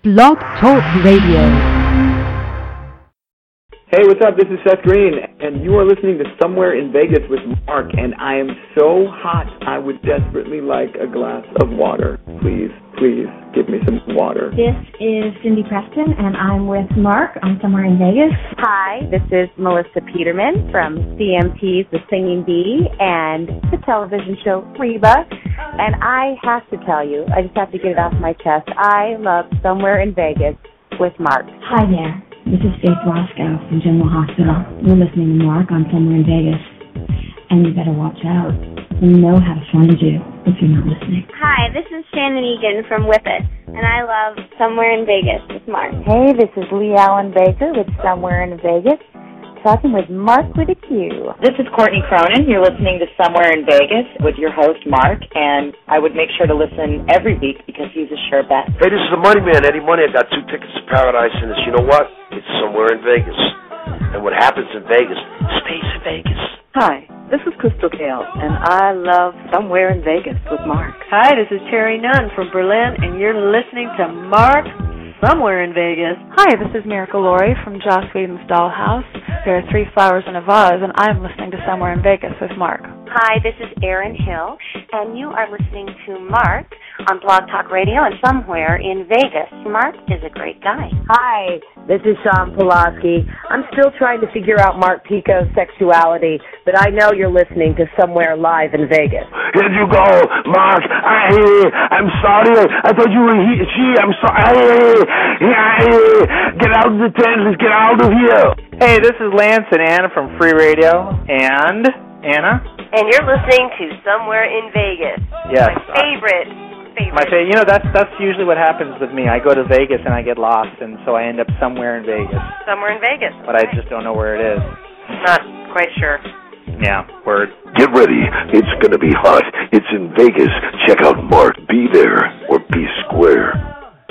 Blog Talk Radio. Hey, what's up? This is Seth Green, and you are listening to Somewhere in Vegas with Mark, and I am so hot, I would desperately like a glass of water. Please, please, give me some water. This is Cindy Preston, and I'm with Mark on Somewhere in Vegas. Hi, this is Melissa Peterman from CMT's The Singing Bee and the television show Reba. And I have to tell you, I just have to get it off my chest, I love Somewhere in Vegas with Mark. Hi there. This is Faith Roscoe from General Hospital. You're listening to Mark on Somewhere in Vegas. And you better watch out. You know how to find you if you're not listening. Hi, this is Shannon Egan from Whippet, and I love Somewhere in Vegas with Mark. Hey, this is Lee Allen Baker with Somewhere in Vegas, talking with Mark with a Q. This is Courtney Cronin. You're listening to Somewhere in Vegas with your host, Mark, and I would make sure to listen every week because he's a sure bet. Hey, this is the Money Man, Eddie Money. I got 2 tickets to Paradise, and it's, you know what? It's Somewhere in Vegas. And what happens in Vegas stays in Vegas. Hi, this is Crystal Kale, and I love Somewhere in Vegas with Mark. Hi, this is Terry Nunn from Berlin, and you're listening to Mark Somewhere in Vegas. Hi, this is Miracle Lori from Joss Whedon's Dollhouse. There are 3 flowers in a vase, and I'm listening to Somewhere in Vegas with Mark. Hi, this is Erin Hill, and you are listening to Mark on Blog Talk Radio and Somewhere in Vegas. Mark is a great guy. Hi, this is Sean Pulaski. I'm still trying to figure out Mark Pico's sexuality, but I know you're listening to Somewhere Live in Vegas. Here you go, Mark. I'm sorry. I thought you were she. I'm sorry. Get out of the tent. Let's get out of here. Hey, this is Lance and Anna from Free Radio. And Anna? And you're listening to Somewhere in Vegas. Yes. My favorite. You know, that's usually what happens with me. I go to Vegas and I get lost, and so I end up somewhere in Vegas. Somewhere in Vegas. But I just don't know where it is. Not quite sure. Yeah, word. Get ready. It's going to be hot. It's in Vegas. Check out Mark. Be there or be square.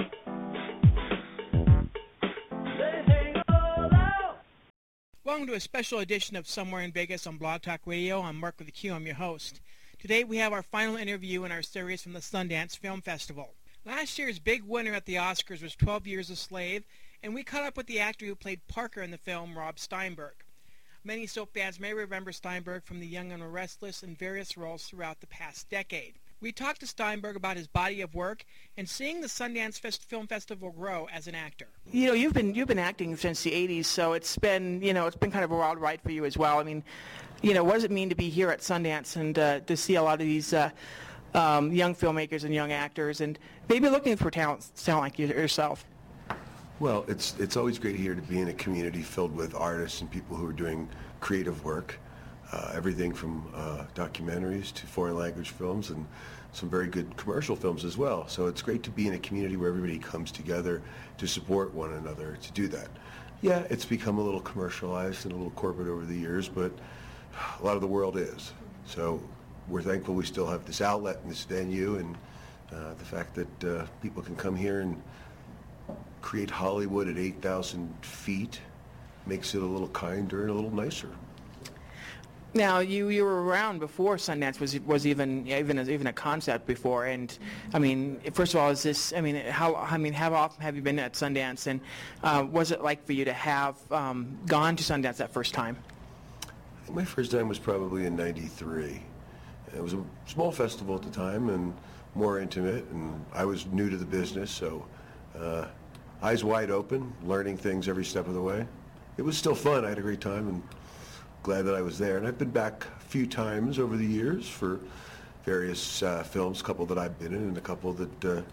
Welcome to a special edition of Somewhere in Vegas on Blog Talk Radio. I'm Mark with a Q. I'm your host. Today we have our final interview in our series from the Sundance Film Festival. Last year's big winner at the Oscars was 12 Years a Slave, and we caught up with the actor who played Parker in the film, Rob Steinberg. Many soap fans may remember Steinberg from The Young and the Restless and various roles throughout the past decade. We talked to Steinberg about his body of work and seeing the Sundance Film Festival grow as an actor. You know, you've been acting since the 80s, so it's been kind of a wild ride for you as well. I mean, you know, what does it mean to be here at Sundance and to see a lot of these young filmmakers and young actors and maybe looking for talent like yourself? Well, it's always great here to be in a community filled with artists and people who are doing creative work. Everything from documentaries to foreign language films and some very good commercial films as well. So it's great to be in a community where everybody comes together to support one another to do that. Yeah, it's become a little commercialized and a little corporate over the years, but a lot of the world is. So we're thankful we still have this outlet and this venue and the fact that people can come here and create Hollywood at 8,000 feet makes it a little kinder and a little nicer. Now, you were around before Sundance was even a concept before, and I mean, first of all, how often have you been at Sundance, and was it like for you to have gone to Sundance that first time? I think my first time was probably in '93. It was a small festival at the time and more intimate, and I was new to the business, so eyes wide open, learning things every step of the way. It was still fun. I had a great time, and glad that I was there. And I've been back a few times over the years for various films, a couple that I've been in and a couple that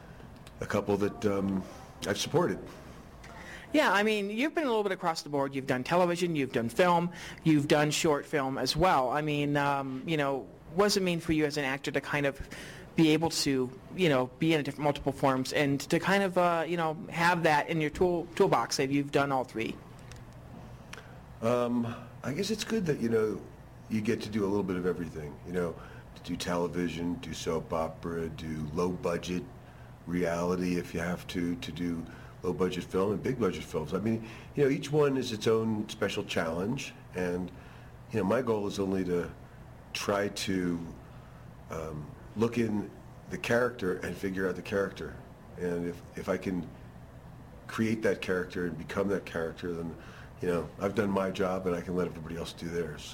I've supported. Yeah, I mean, you've been a little bit across the board. You've done television, you've done film, you've done short film as well. I mean, you know, what does it mean for you as an actor to kind of be able to, you know, be in multiple forms and to kind of, you know, have that in your toolbox if you've done all 3? I guess it's good that, you know, you get to do a little bit of everything, you know, to do television, do soap opera, do low-budget reality if you have to do low-budget film and big-budget films. I mean, you know, each one is its own special challenge, and, you know, my goal is only to try to look in the character and figure out the character. And if I can create that character and become that character, then, you know, I've done my job and I can let everybody else do theirs.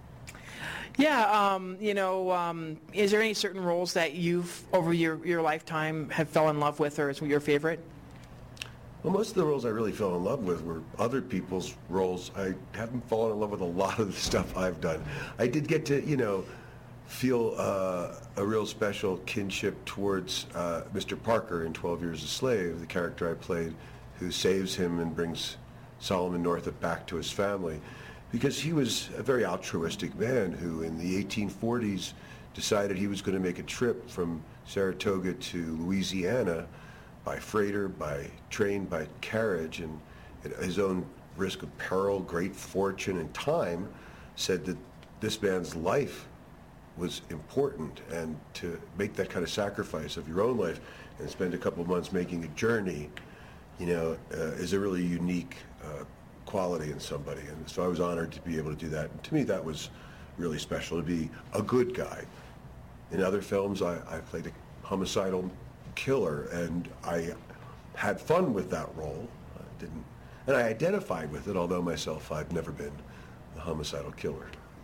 Yeah, is there any certain roles that you've, over your lifetime, have fell in love with or is your favorite? Well, most of the roles I really fell in love with were other people's roles. I haven't fallen in love with a lot of the stuff I've done. I did get to, you know, feel a real special kinship towards Mr. Parker in 12 Years a Slave, the character I played, who saves him and brings Solomon Northup back to his family, because he was a very altruistic man who in the 1840s decided he was going to make a trip from Saratoga to Louisiana by freighter, by train, by carriage, and at his own risk of peril, great fortune, and time, said that this man's life was important, and to make that kind of sacrifice of your own life and spend a couple of months making a journey, you know, is a really unique quality in somebody. And so I was honored to be able to do that. And to me, that was really special, to be a good guy. In other films, I played a homicidal killer, and I had fun with that role. And I identified with it, although myself, I've never been a homicidal killer.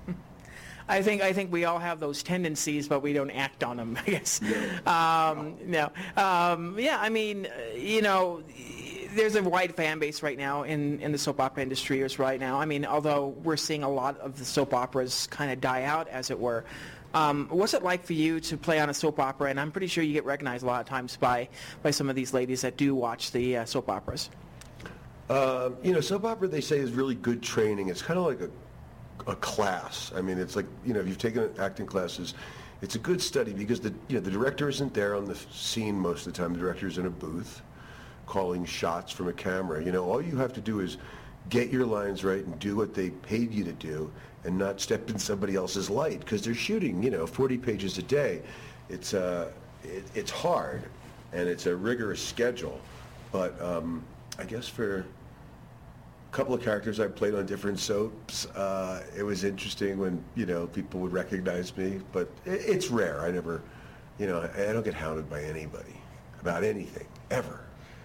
I think we all have those tendencies, but we don't act on them, I guess. No. Yeah, I mean, you know, there's a wide fan base right now in the soap opera industry right now. I mean, although we're seeing a lot of the soap operas kind of die out, as it were. What's it like for you to play on a soap opera? And I'm pretty sure you get recognized a lot of times by some of these ladies that do watch the soap operas. You know, soap opera, they say, is really good training. It's kind of like a class. I mean, it's like, you know, if you've taken acting classes, it's a good study because the director isn't there on the scene most of the time. The director's in a booth calling shots from a camera. You know, all you have to do is get your lines right and do what they paid you to do and not step in somebody else's light, because they're shooting, you know, 40 pages a day. It's hard, and it's a rigorous schedule. But I guess for a couple of characters I played on different soaps, it was interesting when, you know, people would recognize me, but it's rare. I never, you know, I don't get hounded by anybody about anything, ever.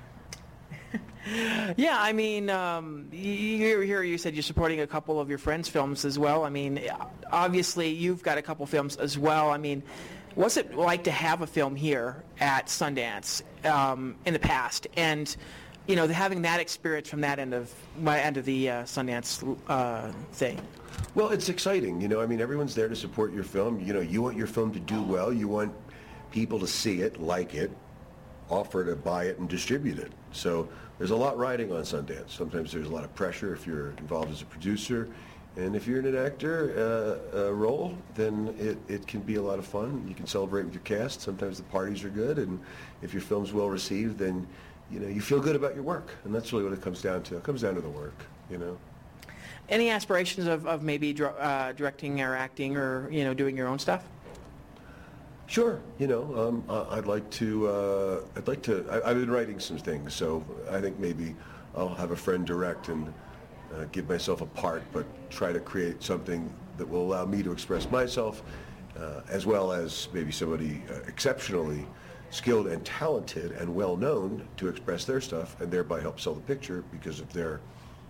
Yeah, I mean, you said you're supporting a couple of your friends' films as well. I mean, obviously you've got a couple films as well. I mean, what's it like to have a film here at Sundance in the past, and you know, having that experience from that end of the Sundance thing? Well, it's exciting. You know, I mean, everyone's there to support your film. You know, you want your film to do well. You want people to see it, like it, offer to buy it, and distribute it. So there's a lot riding on Sundance. Sometimes there's a lot of pressure if you're involved as a producer. And if you're in an actor role, then it can be a lot of fun. You can celebrate with your cast. Sometimes the parties are good. And if your film's well received, then, you know, you feel good about your work. And that's really what it comes down to. It comes down to the work, you know. Any aspirations of maybe directing or acting or, you know, doing your own stuff? Sure. You know, I'd like to, I've been writing some things, so I think maybe I'll have a friend direct and give myself a part, but try to create something that will allow me to express myself, as well as maybe somebody exceptionally skilled and talented and well-known to express their stuff and thereby help sell the picture because of their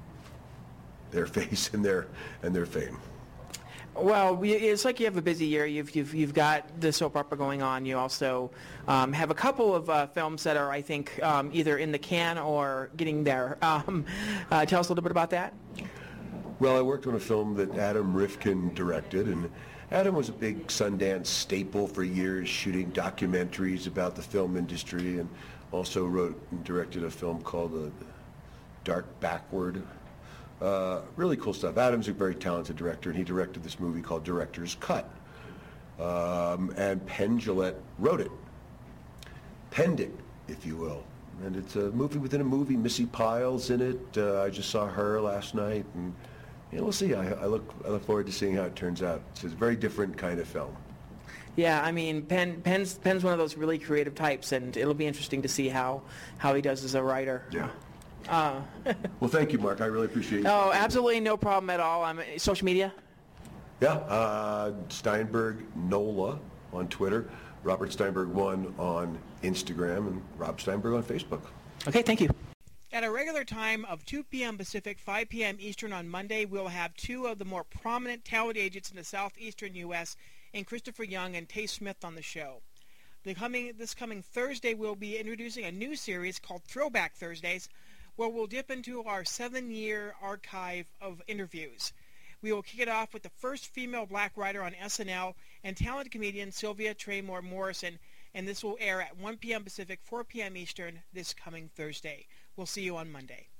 face and their fame. Well, it's like you have a busy year. You've got the soap opera going on. You also have a couple of films that are, I think, either in the can or getting there. Tell us a little bit about that. Well, I worked on a film that Adam Rifkin directed, and Adam was a big Sundance staple for years, shooting documentaries about the film industry, and also wrote and directed a film called Dark Backward. Really cool stuff. Adam's a very talented director, and he directed this movie called Director's Cut. And Penn Jillette wrote it. Penned it, if you will. And it's a movie within a movie. Missy Pyle's in it. I just saw her last night, and we'll see. I look forward to seeing how it turns out. It's a very different kind of film. Yeah, I mean, Penn's one of those really creative types, and it'll be interesting to see how he does as a writer. Yeah. Well, thank you, Mark. I really appreciate it. Oh, absolutely no problem at all. Social media? Yeah, Steinberg Nola on Twitter, Robert Steinberg 1 on Instagram, and Rob Steinberg on Facebook. Okay, thank you. At a regular time of 2 p.m. Pacific, 5 p.m. Eastern on Monday, we'll have two of the more prominent talent agents in the southeastern U.S. in Christopher Young and Tay Smith on the show. This coming Thursday, we'll be introducing a new series called Throwback Thursdays, where we'll dip into our 7-year archive of interviews. We will kick it off with the first female black writer on SNL and talented comedian Sylvia Traymore Morrison, and this will air at 1 p.m. Pacific, 4 p.m. Eastern this coming Thursday. We'll see you on Monday.